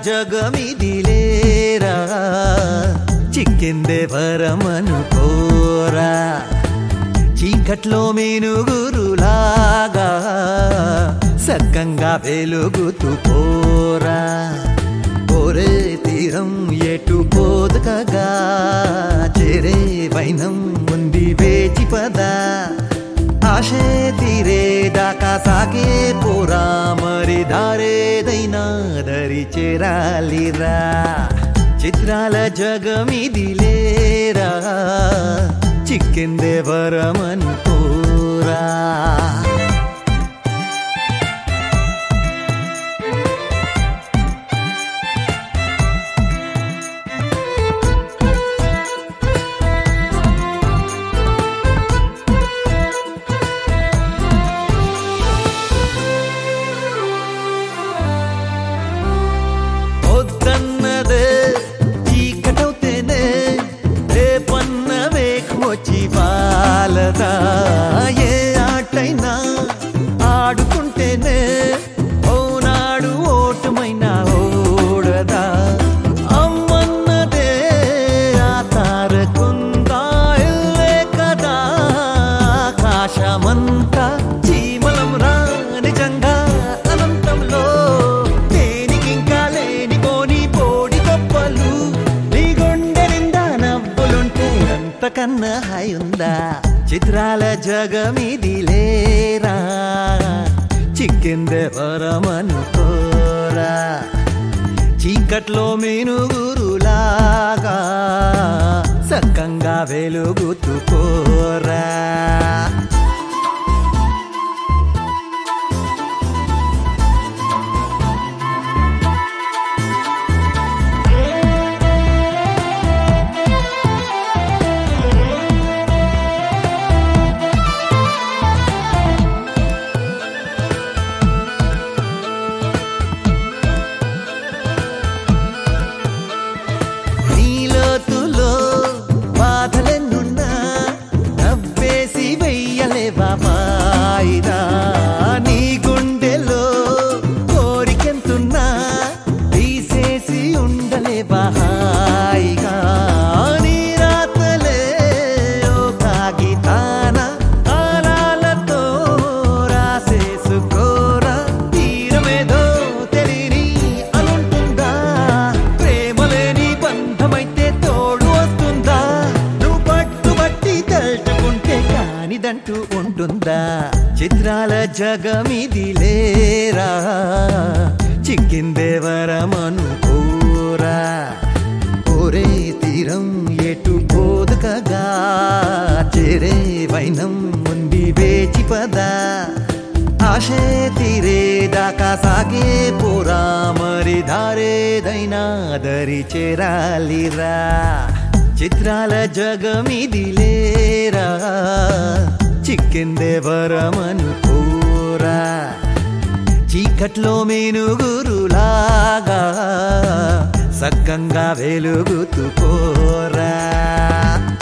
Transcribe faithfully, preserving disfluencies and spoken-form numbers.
జగమిదిలేరా చిక్కిందే వరమనుకోరా చీకట్లో మెనుగురులాగా సక్కంగా వెలుగుతూ పోరా పోరే తీరం ఎటు పోదుకగా చేరే వైనం ఉంది వేచి పదా ఆశే తీరేదాకా సాగే పోరా మరి దారేదైనా దరి చేరాలిరా చిత్రాల జగమిదిలేరా చిక్కిందే వరమనుకోరా ఏ ఆటైనా ఆడుకుంటేనే ఓనాడు ఓటమైనా ఓడదా అమ్మన్నదే ఆ తారకుందా ఇల్లే కదా ఆకాశమంతా చీమలం రా నిజంగా అనంతంలో దేనికింకా లేనిపోని పోడి గొప్పలు నీ గుండె నిండా నవ్వులుంటే అంతకన్నా హాయి ఉందా చిత్రాల జగమిదిలేరా చిక్కిందే వరమనుకోరా చీకట్లో మెనుగురులాగా సక్కంగా వెలుగుతూ పోరా నీ గుండెలో కోరికెంతున్నా తీసేసి ఉండలే బహాయిగా నీ రాతలే ఓ కాగితాన కాలాలతో రాసేసుకోరా తీరమేదో తెలియని అనుంటుందా ప్రేమలేని బంధమైతే తోడు వస్తుందా నువ్వు పట్టుబట్టి తలుచుకుంటే కానిదంటూ ఉంటుందా చిత్రాల జగమిదిలేరా చిక్కిందే వరమనుకోరా పోరే తీరం ఎటు పోదుకగా చేరే వైనం ఉంది వేచి పదా ఆశే తీరేదాకా సాగే పోరా మరి దారేదైనా దరి చేరాలిరా చిత్రాల జగమిదిలేరా చిక్కిందే వరమనుకోరా చీకట్లో మెనుగురులాగా సక్కంగా వెలుగుతూ పోరా